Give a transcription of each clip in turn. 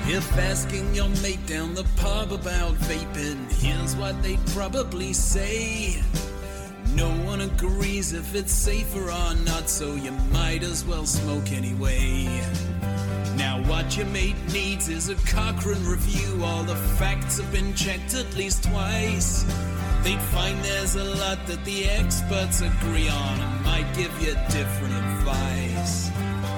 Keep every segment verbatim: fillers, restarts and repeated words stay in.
If asking your mate down the pub about vaping, here's what they'd probably say. No one agrees if it's safer or not, so you might as well smoke anyway. Now what your mate needs is a Cochrane review. All the facts have been checked at least twice. They'd find there's a lot that the experts agree on and might give you different advice.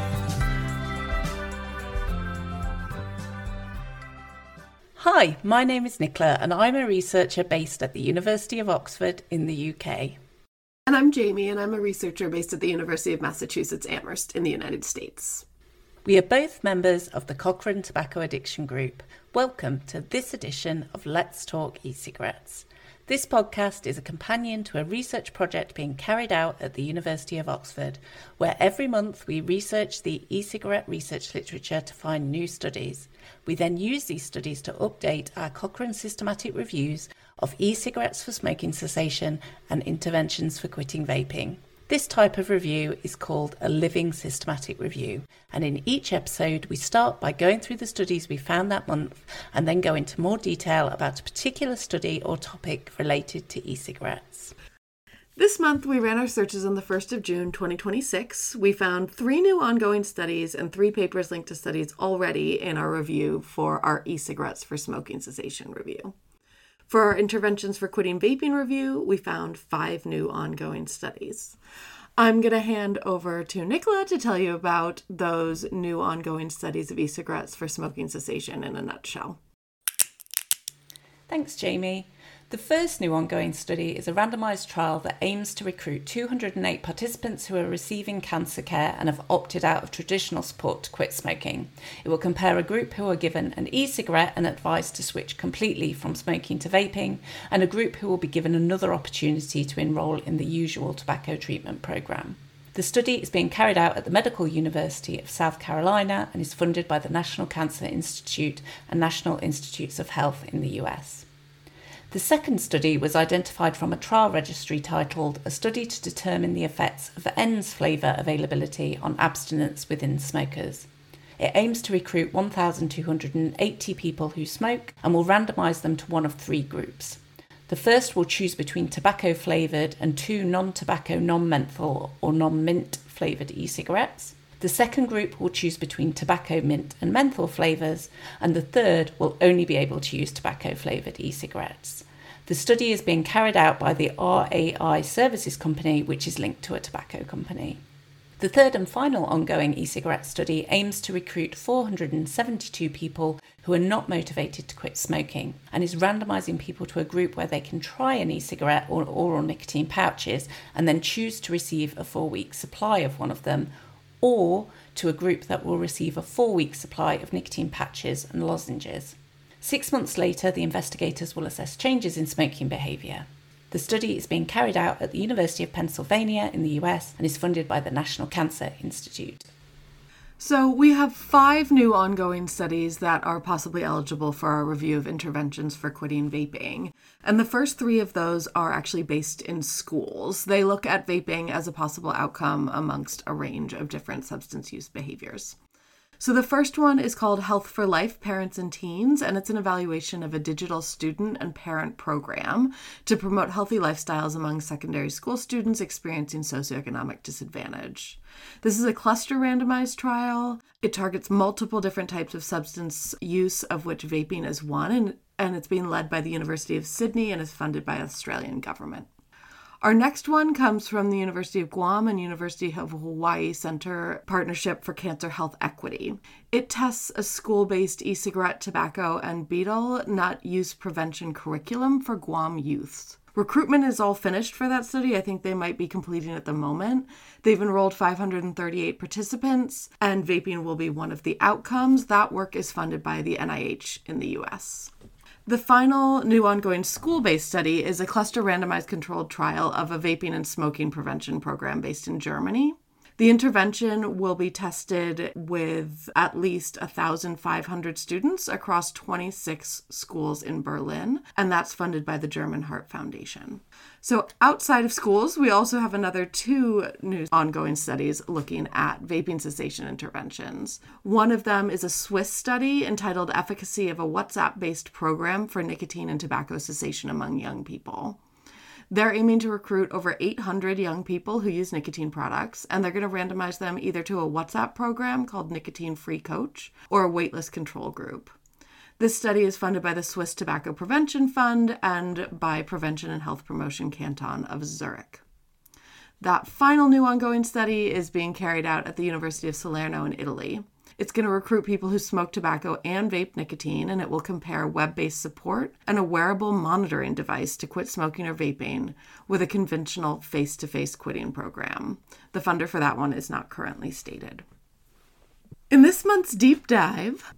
Hi, my name is Nicola and I'm a researcher based at the University of Oxford in the U K. And I'm Jamie and I'm a researcher based at the University of Massachusetts Amherst in the United States. We are both members of the Cochrane Tobacco Addiction Group. Welcome to this edition of Let's Talk E-Cigarettes. This podcast is a companion to a research project being carried out at the University of Oxford, where every month we research the e-cigarette research literature to find new studies. We then use these studies to update our Cochrane systematic reviews of e-cigarettes for smoking cessation and interventions for quitting vaping. This type of review is called a living systematic review, and in each episode we start by going through the studies we found that month and then go into more detail about a particular study or topic related to e-cigarettes. This month we ran our searches on the first of June twenty twenty-six. We found three new ongoing studies and three papers linked to studies already in our review for our e-cigarettes for smoking cessation review. For our interventions for quitting vaping review, we found five new ongoing studies. I'm going to hand over to Nicola to tell you about those new ongoing studies of e-cigarettes for smoking cessation in a nutshell. Thanks, Jamie. The first new ongoing study is a randomised trial that aims to recruit two hundred eight participants who are receiving cancer care and have opted out of traditional support to quit smoking. It will compare a group who are given an e-cigarette and advised to switch completely from smoking to vaping, and a group who will be given another opportunity to enrol in the usual tobacco treatment programme. The study is being carried out at the Medical University of South Carolina and is funded by the National Cancer Institute and National Institutes of Health in the U S. The second study was identified from a trial registry titled A Study to Determine the Effects of E N D S Flavour Availability on Abstinence Within Smokers. It aims to recruit one thousand two hundred eighty people who smoke and will randomise them to one of three groups. The first will choose between tobacco-flavoured and two non-tobacco, non-menthol or non-mint flavoured e-cigarettes. The second group will choose between tobacco, mint and menthol flavours, and the third will only be able to use tobacco-flavoured e-cigarettes. The study is being carried out by the R A I Services Company, which is linked to a tobacco company. The third and final ongoing e-cigarette study aims to recruit four hundred seventy-two people who are not motivated to quit smoking and is randomising people to a group where they can try an e-cigarette or oral nicotine pouches and then choose to receive a four-week supply of one of them, or to a group that will receive a four-week supply of nicotine patches and lozenges. Six months later, the investigators will assess changes in smoking behaviour. The study is being carried out at the University of Pennsylvania in the U S and is funded by the National Cancer Institute. So we have five new ongoing studies that are possibly eligible for our review of interventions for quitting vaping. And the first three of those are actually based in schools. They look at vaping as a possible outcome amongst a range of different substance use behaviors. So the first one is called Health for Life, Parents and Teens, and it's an evaluation of a digital student and parent program to promote healthy lifestyles among secondary school students experiencing socioeconomic disadvantage. This is a cluster randomized trial. It targets multiple different types of substance use, of which vaping is one, and, and it's being led by the University of Sydney and is funded by the Australian government. Our next one comes from the University of Guam and University of Hawaii Center Partnership for Cancer Health Equity. It tests a school-based e-cigarette, tobacco, and betel nut use prevention curriculum for Guam youths. Recruitment is all finished for that study. I think they might be completing at the moment. They've enrolled five hundred thirty-eight participants, and vaping will be one of the outcomes. That work is funded by the N I H in the U S. The final new ongoing school-based study is a cluster randomized controlled trial of a vaping and smoking prevention program based in Germany. The intervention will be tested with at least one thousand five hundred students across twenty-six schools in Berlin, and that's funded by the German Heart Foundation. So outside of schools, we also have another two new ongoing studies looking at vaping cessation interventions. One of them is a Swiss study entitled Efficacy of a WhatsApp-based Program for Nicotine and Tobacco Cessation Among Young People. They're aiming to recruit over eight hundred young people who use nicotine products, and they're going to randomize them either to a WhatsApp program called Nicotine Free Coach or a waitlist control group. This study is funded by the Swiss Tobacco Prevention Fund and by Prevention and Health Promotion Canton of Zurich. That final new ongoing study is being carried out at the University of Salerno in Italy. It's going to recruit people who smoke tobacco and vape nicotine, and it will compare web-based support and a wearable monitoring device to quit smoking or vaping with a conventional face-to-face quitting program. The funder for that one is not currently stated. In this month's deep dive,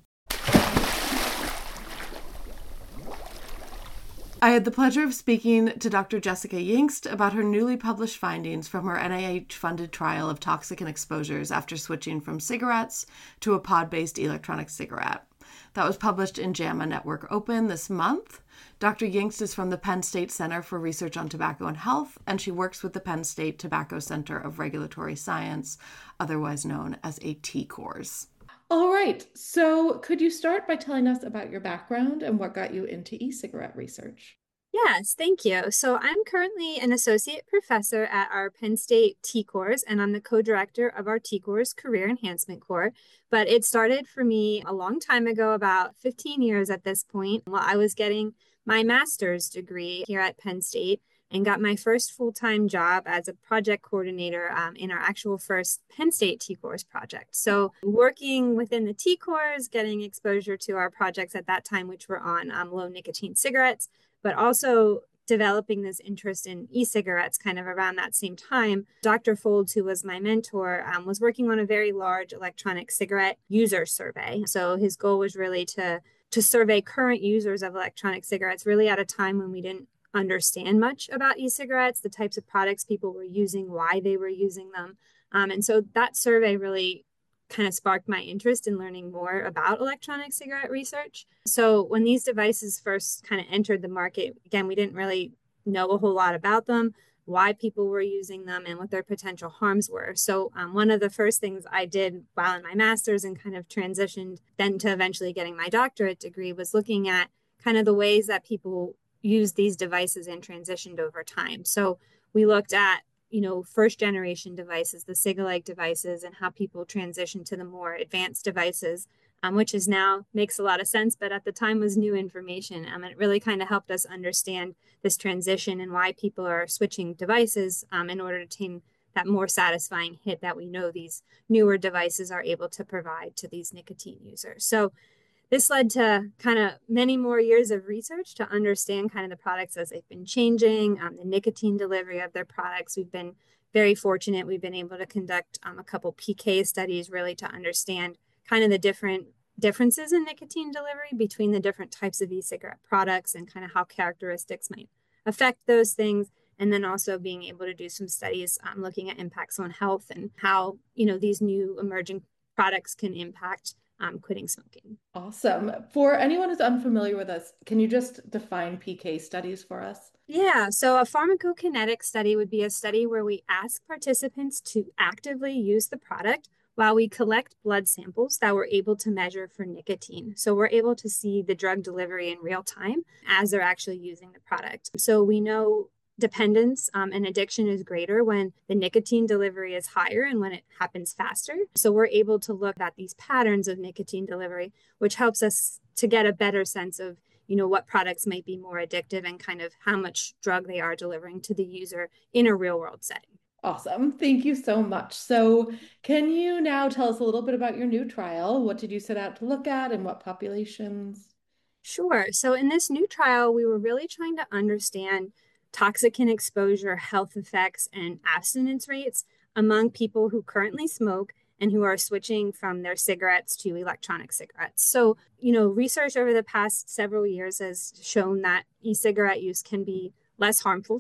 I had the pleasure of speaking to Doctor Jessica Yingst about her newly published findings from her N I H-funded trial of toxicant exposures after switching from cigarettes to a pod-based electronic cigarette. That was published in JAMA Network Open this month. Doctor Yingst is from the Penn State Center for Research on Tobacco and Health, and she works with the Penn State Tobacco Center of Regulatory Science, otherwise known as a T CORS. All right, so could you start by telling us about your background and what got you into e-cigarette research? Yes, thank you. So I'm currently an associate professor at our Penn State T CORS, and I'm the co-director of our T CORS Career Enhancement Core. But it started for me a long time ago, about fifteen years at this point, while I was getting my master's degree here at Penn State, and got my first full-time job as a project coordinator um, in our actual first Penn State T CORS project. So working within the T CORS, getting exposure to our projects at that time, which were on um, low nicotine cigarettes, but also developing this interest in e-cigarettes kind of around that same time. Doctor Folds, who was my mentor, um, was working on a very large electronic cigarette user survey. So his goal was really to, to survey current users of electronic cigarettes, really at a time when we didn't understand much about e-cigarettes, the types of products people were using, why they were using them. Um, and so that survey really kind of sparked my interest in learning more about electronic cigarette research. So when these devices first kind of entered the market, again, we didn't really know a whole lot about them, why people were using them, and what their potential harms were. So um, one of the first things I did while in my master's and kind of transitioned then to eventually getting my doctorate degree was looking at kind of the ways that people use these devices and transitioned over time. So we looked at, you know, first generation devices, the Cig-alike devices, and how people transition to the more advanced devices, um, which is now makes a lot of sense, but at the time was new information. Um, and it really kind of helped us understand this transition and why people are switching devices um, in order to attain that more satisfying hit that we know these newer devices are able to provide to these nicotine users. So this led to kind of many more years of research to understand kind of the products as they've been changing, um, the nicotine delivery of their products. We've been very fortunate. We've been able to conduct um, a couple P K studies really to understand kind of the different differences in nicotine delivery between the different types of e-cigarette products and kind of how characteristics might affect those things. And then also being able to do some studies um, looking at impacts on health and how, you know, these new emerging products can impact Um, quitting smoking. Awesome. For anyone who's unfamiliar with us, can you just define P K studies for us? Yeah, so a pharmacokinetic study would be a study where we ask participants to actively use the product while we collect blood samples that we're able to measure for nicotine. So we're able to see the drug delivery in real time as they're actually using the product. So we know dependence um, and addiction is greater when the nicotine delivery is higher and when it happens faster. So we're able to look at these patterns of nicotine delivery, which helps us to get a better sense of, you know, what products might be more addictive and kind of how much drug they are delivering to the user in a real world setting. Awesome. Thank you so much. So can you now tell us a little bit about your new trial? What did you set out to look at and what populations? Sure. So in this new trial, we were really trying to understand toxicant exposure, health effects, and abstinence rates among people who currently smoke and who are switching from their cigarettes to electronic cigarettes. So, you know, research over the past several years has shown that e-cigarette use can be less harmful for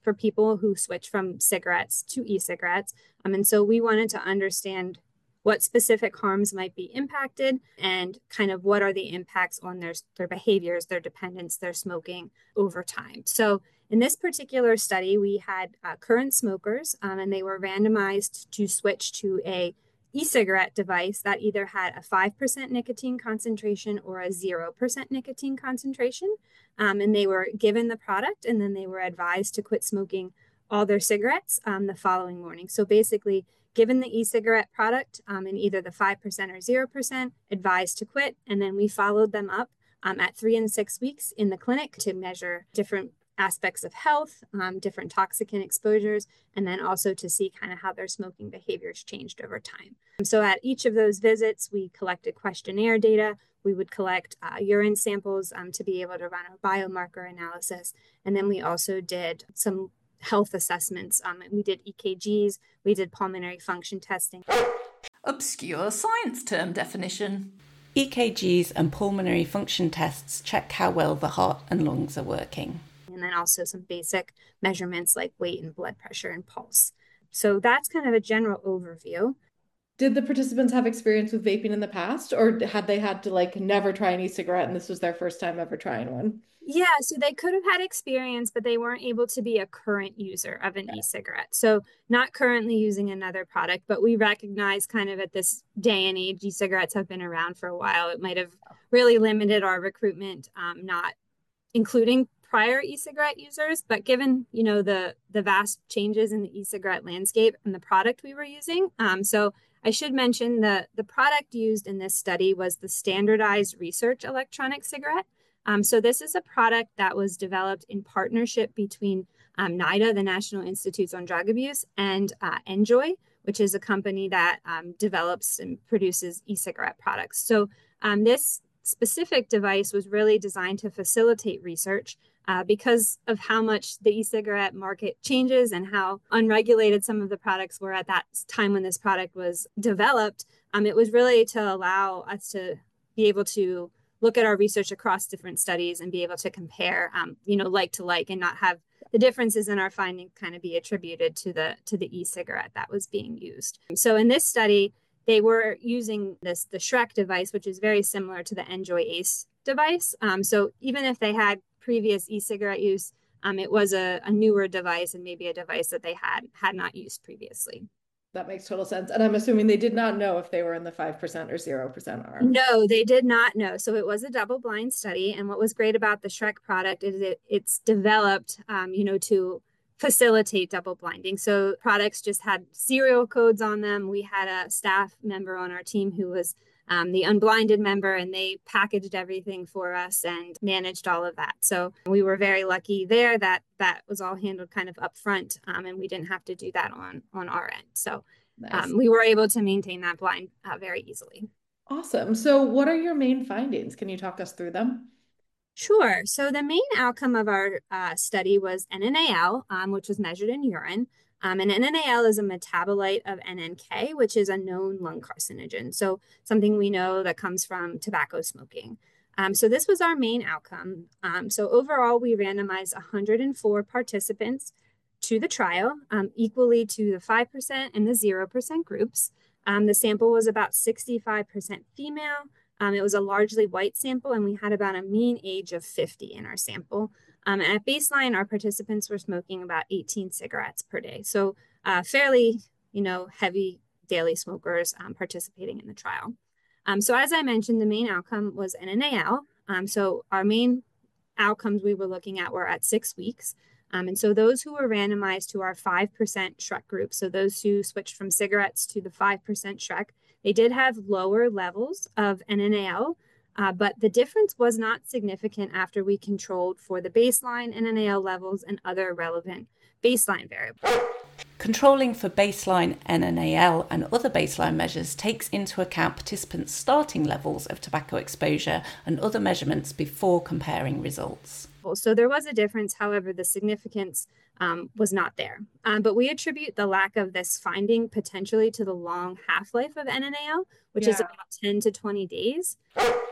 for people who switch from cigarettes to e-cigarettes. Um, and so we wanted to understand what specific harms might be impacted and kind of what are the impacts on their, their behaviors, their dependence, their smoking over time. So in this particular study, we had uh, current smokers um, and they were randomized to switch to a e-cigarette device that either had a five percent nicotine concentration or a zero percent nicotine concentration. Um, and they were given the product and then they were advised to quit smoking all their cigarettes um, the following morning. So basically, given the e-cigarette product um, in either the five percent or zero percent, advised to quit. And then we followed them up um, at three and six weeks in the clinic to measure different aspects of health, um, different toxicant exposures, and then also to see kind of how their smoking behaviors changed over time. So at each of those visits, we collected questionnaire data. We would collect uh, urine samples um, to be able to run a biomarker analysis. And then we also did some health assessments. Um, we did E K Gs, we did pulmonary function testing. Obscure science term definition. E K Gs and pulmonary function tests check how well the heart and lungs are working. And then also some basic measurements like weight and blood pressure and pulse. So that's kind of a general overview. Did the participants have experience with vaping in the past, or had they had to like never try an e-cigarette and this was their first time ever trying one? Yeah, so they could have had experience, but they weren't able to be a current user of an e-cigarette. So not currently using another product, but we recognize kind of at this day and age, e-cigarettes have been around for a while. It might have really limited our recruitment, um, not including prior e-cigarette users, but given, you know, the the vast changes in the e-cigarette landscape and the product we were using. Um, so I should mention that the product used in this study was the Standardized Research Electronic Cigarette. Um, so this is a product that was developed in partnership between um, NIDA, the National Institutes on Drug Abuse, and uh, NJOY, which is a company that um, develops and produces e-cigarette products. So um, this specific device was really designed to facilitate research uh, because of how much the e-cigarette market changes and how unregulated some of the products were at that time when this product was developed. Um, it was really to allow us to be able to look at our research across different studies and be able to compare, um, you know, like to like, and not have the differences in our findings kind of be attributed to the to the e-cigarette that was being used. So in this study, they were using this the Shrek device, which is very similar to the NJOY ACE device. Um, so even if they had previous e-cigarette use, um, it was a, a newer device and maybe a device that they had had not used previously. That makes total sense. And I'm assuming they did not know if they were in the five percent or zero percent arm. No, they did not know. So it was a double-blind study. And what was great about the Shrek product is it it's developed, um, you know, to facilitate double blinding. So products just had serial codes on them. We had a staff member on our team who was um, the unblinded member, and they packaged everything for us and managed all of that. So we were very lucky there that that was all handled kind of upfront, um, and we didn't have to do that on, on our end. So Nice. um, we were able to maintain that blind uh, very easily. Awesome. So what are your main findings? Can you talk us through them? Sure. So the main outcome of our uh, study was N N A L, um, which was measured in urine. Um, and N N A L is a metabolite of N N K, which is a known lung carcinogen. So something we know that comes from tobacco smoking. Um, so this was our main outcome. Um, so overall, we randomized one hundred four participants to the trial, um, equally to the five percent and the zero percent groups. Um, the sample was about sixty-five percent female. Um, it was a largely white sample, and we had about a mean age of fifty in our sample. Um, and at baseline, our participants were smoking about eighteen cigarettes per day. So uh, fairly, you know, heavy daily smokers um, participating in the trial. Um, so as I mentioned, the main outcome was N N A L. Um, so our main outcomes we were looking at were at six weeks. Um, and so those who were randomized to our five percent Shrek group, so those who switched from cigarettes to the five percent Shrek, they did have lower levels of N N A L, uh, but the difference was not significant after we controlled for the baseline N N A L levels and other relevant baseline variables. Controlling for baseline N N A L and other baseline measures takes into account participants' starting levels of tobacco exposure and other measurements before comparing results. So there was a difference, however, the significance um, was not there. Um, but we attribute the lack of this finding potentially to the long half-life of N N A L, which Yeah. is about ten to twenty days.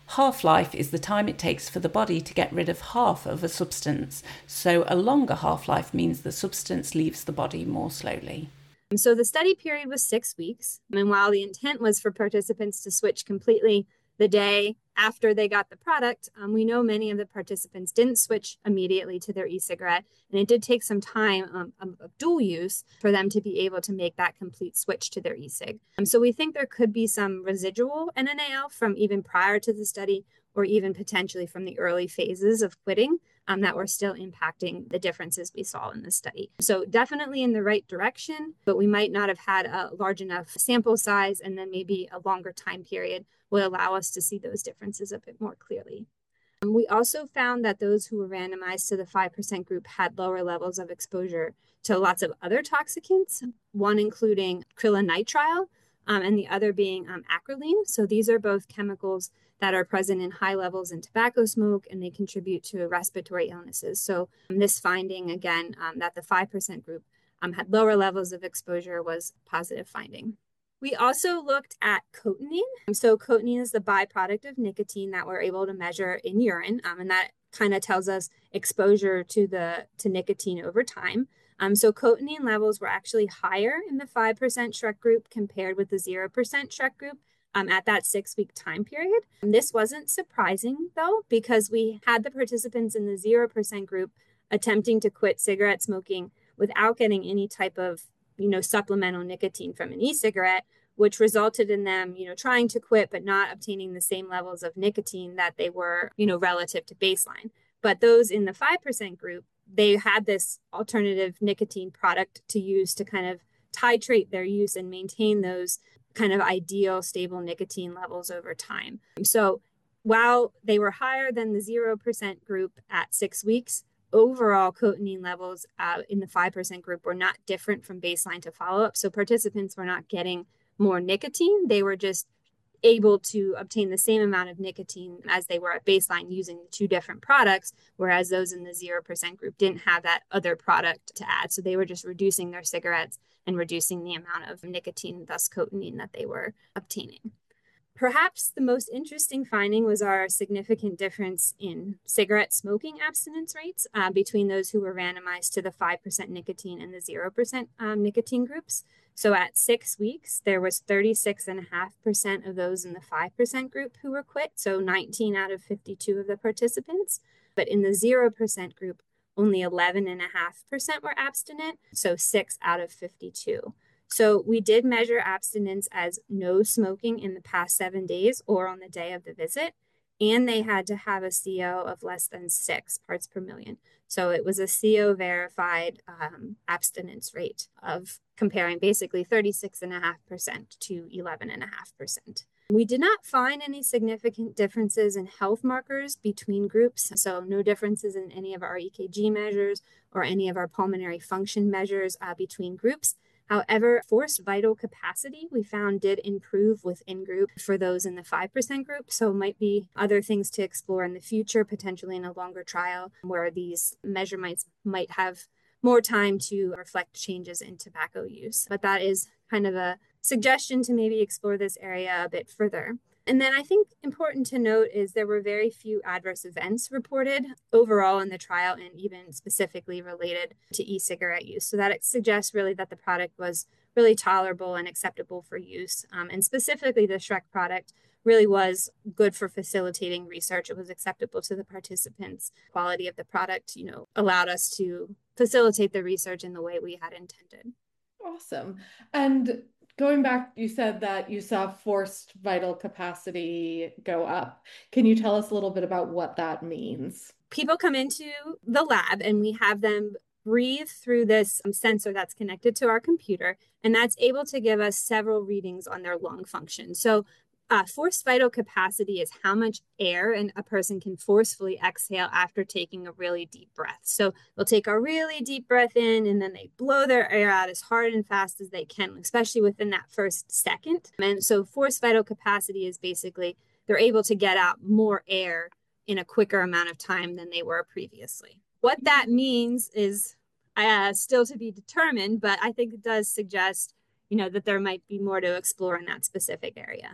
Half-life is the time it takes for the body to get rid of half of a substance, so a longer half-life means the substance leaves the body more slowly. So the study period was six weeks, and while the intent was for participants to switch completely the day after they got the product, um, we know many of the participants didn't switch immediately to their e-cigarette, and it did take some time um, of, of dual use for them to be able to make that complete switch to their e-cig. Um, so we think there could be some residual N N A L from even prior to the study, or even potentially from the early phases of quitting um, that were still impacting the differences we saw in the study. So definitely in the right direction, but we might not have had a large enough sample size, and then maybe a longer time period would allow us to see those differences a bit more clearly. Um, we also found that those who were randomized to the five percent group had lower levels of exposure to lots of other toxicants, one including acrylonitrile, um, and the other being um, acrolein. So these are both chemicals that are present in high levels in tobacco smoke, and they contribute to respiratory illnesses. So um, this finding, again, um, that the five percent group um, had lower levels of exposure was a positive finding. We also looked at cotinine. So cotinine is the byproduct of nicotine that we're able to measure in urine, um, and that kind of tells us exposure to the to nicotine over time. Um, so cotinine levels were actually higher in the five percent Shrek group compared with the zero percent Shrek group um, at that six-week time period. And this wasn't surprising, though, because we had the participants in the zero percent group attempting to quit cigarette smoking without getting any type of you know, supplemental nicotine from an e-cigarette, which resulted in them, you know, trying to quit, but not obtaining the same levels of nicotine that they were, you know, relative to baseline. But those in the five percent group, they had this alternative nicotine product to use to kind of titrate their use and maintain those kind of ideal stable nicotine levels over time. So while they were higher than the zero percent group at six weeks, overall cotinine levels uh, in the five percent group were not different from baseline to follow-up. So participants were not getting more nicotine. They were just able to obtain the same amount of nicotine as they were at baseline using the two different products, whereas those in the zero percent group didn't have that other product to add. So they were just reducing their cigarettes and reducing the amount of nicotine, thus cotinine, that they were obtaining. Perhaps the most interesting finding was our significant difference in cigarette smoking abstinence rates uh, between those who were randomized to the five percent nicotine and the zero percent um, nicotine groups. So at six weeks, there was thirty-six point five percent of those in the five percent group who were quit, so nineteen out of fifty-two of the participants. But in the zero percent group, only eleven point five percent were abstinent, so six out of fifty-two. So we did measure abstinence as no smoking in the past seven days or on the day of the visit, and they had to have a C O of less than six parts per million. So it was a C O verified um, abstinence rate of comparing basically thirty-six point five percent to eleven point five percent. We did not find any significant differences in health markers between groups, so no differences in any of our E K G measures or any of our pulmonary function measures uh, between groups. However, forced vital capacity we found did improve within group for those in the five percent group. So might be other things to explore in the future, potentially in a longer trial where these measurements might have more time to reflect changes in tobacco use. But that is kind of a suggestion to maybe explore this area a bit further. And then I think important to note is there were very few adverse events reported overall in the trial, and even specifically related to e-cigarette use. So that suggests really that the product was really tolerable and acceptable for use. Um, and specifically the Shrek product really was good for facilitating research. It was acceptable to the participants. Quality of the product, you know, allowed us to facilitate the research in the way we had intended. Awesome. And going back, you said that you saw forced vital capacity go up. Can you tell us a little bit about what that means? People come into the lab and we have them breathe through this sensor that's connected to our computer, and that's able to give us several readings on their lung function. So Uh, forced vital capacity is how much air and a person can forcefully exhale after taking a really deep breath. So they'll take a really deep breath in and then they blow their air out as hard and fast as they can, especially within that first second. And so forced vital capacity is basically they're able to get out more air in a quicker amount of time than they were previously. What that means is uh, still to be determined, but I think it does suggest, you know, that there might be more to explore in that specific area.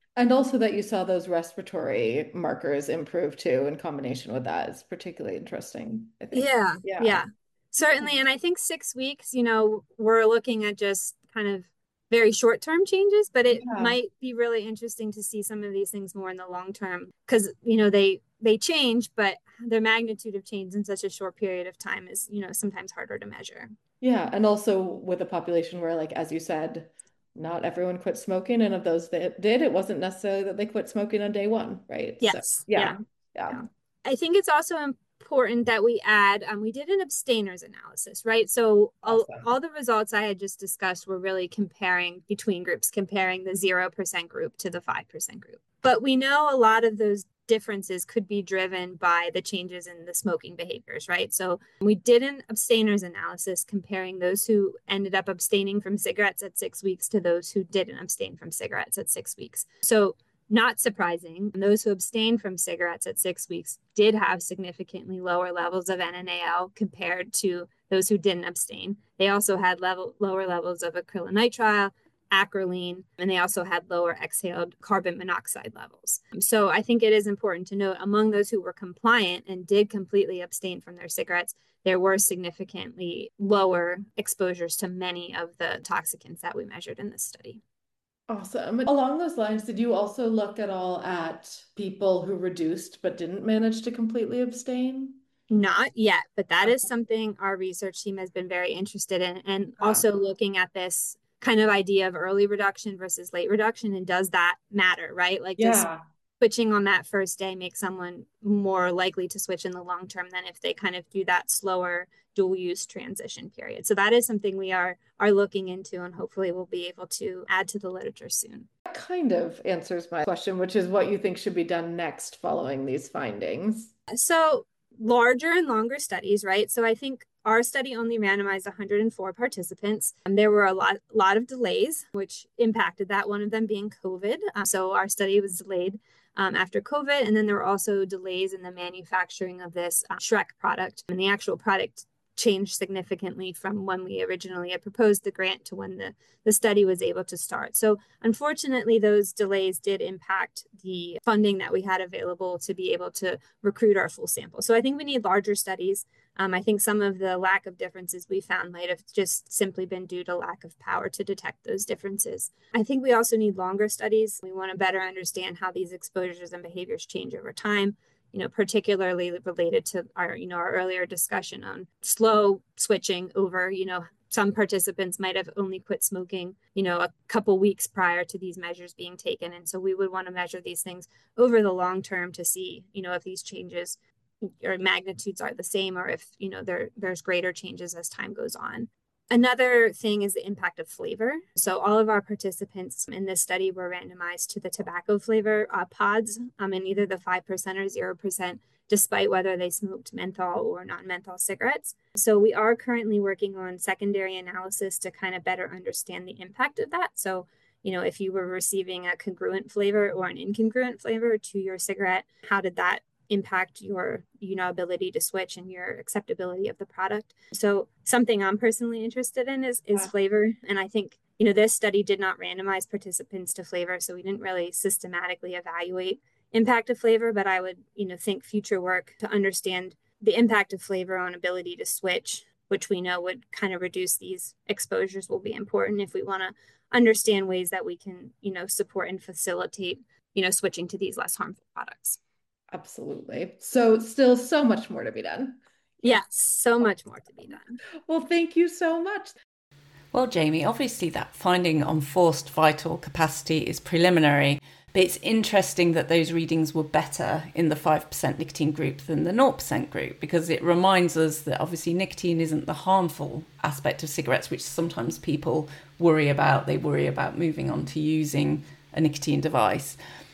And also that you saw those respiratory markers improve too in combination with that is particularly interesting, I think. Yeah, Yeah. yeah, certainly. And I think six weeks, you know, we're looking at just kind of very short-term changes, but it Yeah. might be really interesting to see some of these things more in the long term because, you know, they they change, but their magnitude of change in such a short period of time is, you know, sometimes harder to measure. Yeah. And also with a population where, like, as you said, not everyone quit smoking. And of those that did, it wasn't necessarily that they quit smoking on day one, right? So Yes, yeah. yeah, Yeah. yeah. I think it's also important that we add, um, we did an abstainers analysis, right? So all, Awesome. all the results I had just discussed were really comparing between groups, comparing the zero percent group to the five percent group. But we know a lot of those differences could be driven by the changes in the smoking behaviors, right? So we did an abstainers analysis comparing those who ended up abstaining from cigarettes at six weeks to those who didn't abstain from cigarettes at six weeks. So not surprising, those who abstained from cigarettes at six weeks did have significantly lower levels of N N A L compared to those who didn't abstain. They also had level, lower levels of acrylonitrile, acrolein, and they also had lower exhaled carbon monoxide levels. So I think it is important to note among those who were compliant and did completely abstain from their cigarettes, there were significantly lower exposures to many of the toxicants that we measured in this study. Awesome. Along those lines, did you also look at all at people who reduced but didn't manage to completely abstain? Not yet, but that is something our research team has been very interested in, and also looking at this kind of idea of early reduction versus late reduction, and does that matter, right? Like, does Yeah. switching on that first day make someone more likely to switch in the long term than if they kind of do that slower dual use transition period? So that is something we are are looking into, and hopefully we'll be able to add to the literature soon. That kind of answers my question, which is what you think should be done next following these findings. So larger and longer studies, right? So I think our study only randomized one hundred four participants. And there were a lot, lot of delays, which impacted that, one of them being COVID. Um, so our study was delayed um, after COVID. And then there were also delays in the manufacturing of this uh, Shrek product. And the actual product changed significantly from when we originally had proposed the grant to when the, the study was able to start. So unfortunately, those delays did impact the funding that we had available to be able to recruit our full sample. So I think we need larger studies. Um, I think some of the lack of differences we found might have just simply been due to lack of power to detect those differences. I think we also need longer studies. We want to better understand how these exposures and behaviors change over time, you know, particularly related to our, you know, our earlier discussion on slow switching over, you know, some participants might have only quit smoking, you know, a couple weeks prior to these measures being taken. And so we would want to measure these things over the long term to see, you know, if these changes or magnitudes are the same, or if, you know, there there's greater changes as time goes on. Another thing is the impact of flavor. So all of our participants in this study were randomized to the tobacco flavor uh, pods um, in either the five percent or zero percent, despite whether they smoked menthol or non-menthol cigarettes. So we are currently working on secondary analysis to kind of better understand the impact of that. So, you know, if you were receiving a congruent flavor or an incongruent flavor to your cigarette, how did that impact your, you know, ability to switch and your acceptability of the product? So something I'm personally interested in is, is flavor. And I think, you know, this study did not randomize participants to flavor, so we didn't really systematically evaluate impact of flavor, but I would, you know, think future work to understand the impact of flavor on ability to switch, which we know would kind of reduce these exposures, will be important if we want to understand ways that we can, you know, support and facilitate, you know, switching to these less harmful products. Absolutely. So still so much more to be done. Yes, so much more to be done. Well, thank you so much. Well, Jamie, obviously that finding on forced vital capacity is preliminary, but it's interesting that those readings were better in the five percent nicotine group than the zero percent group, because it reminds us that obviously nicotine isn't the harmful aspect of cigarettes, which sometimes people worry about. They worry about moving on to using a nicotine device.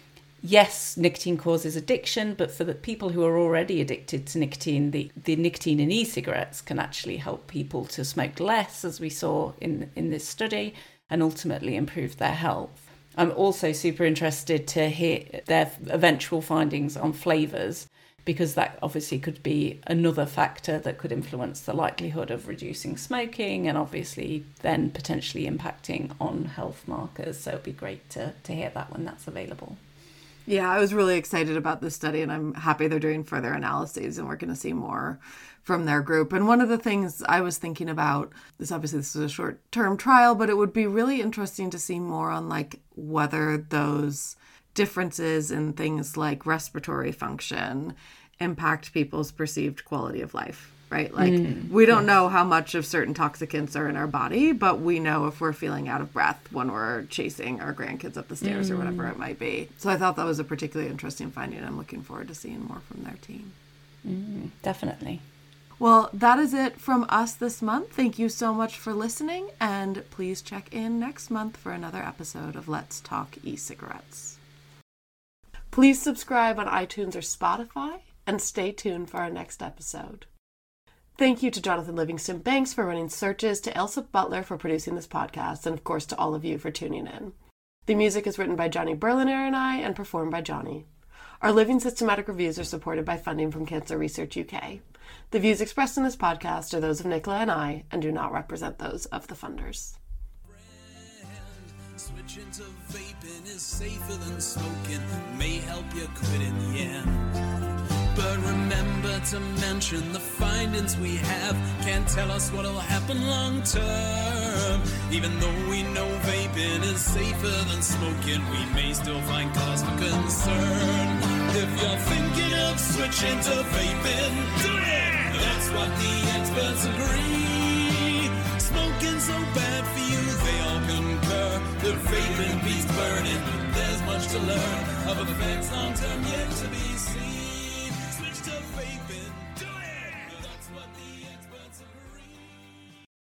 Yes, nicotine causes addiction, but for the people who are already addicted to nicotine, the, the nicotine in e-cigarettes can actually help people to smoke less, as we saw in, in this study, and ultimately improve their health. I'm also super interested to hear their eventual findings on flavours, because that obviously could be another factor that could influence the likelihood of reducing smoking and obviously then potentially impacting on health markers. So it'd be great to, to hear that when that's available. Yeah, I was really excited about this study, and I'm happy they're doing further analyses and we're going to see more from their group. And one of the things I was thinking about is, obviously this is a short-term trial, but it would be really interesting to see more on like whether those differences in things like respiratory function impact people's perceived quality of life. Right? Like mm, we don't yes. know how much of certain toxicants are in our body, but we know if we're feeling out of breath when we're chasing our grandkids up the stairs mm. or whatever it might be. So I thought that was a particularly interesting finding. I'm looking forward to seeing more from their team. Mm, definitely. Well, that is it from us this month. Thank you so much for listening, and please check in next month for another episode of Let's Talk E-Cigarettes. Please subscribe on iTunes or Spotify, and stay tuned for our next episode. Thank you to Jonathan Livingston Banks for running searches, to Elsa Butler for producing this podcast, and of course to all of you for tuning in. The music is written by Johnny Berliner and I, and performed by Johnny. Our living systematic reviews are supported by funding from Cancer Research U K. The views expressed in this podcast are those of Nicola and I, and do not represent those of the funders. Switching to vaping is safer than smoking, may help you quit in the end. But remember to mention the findings we have can't tell us what'll happen long term. Even though we know vaping is safer than smoking, we may still find cause for concern. If you're thinking of switching to vaping, do it! That's what the experts agree. Smoking's so bad for you, they all concur. The vaping beats burning, but there's much to learn of effects long term, yeah.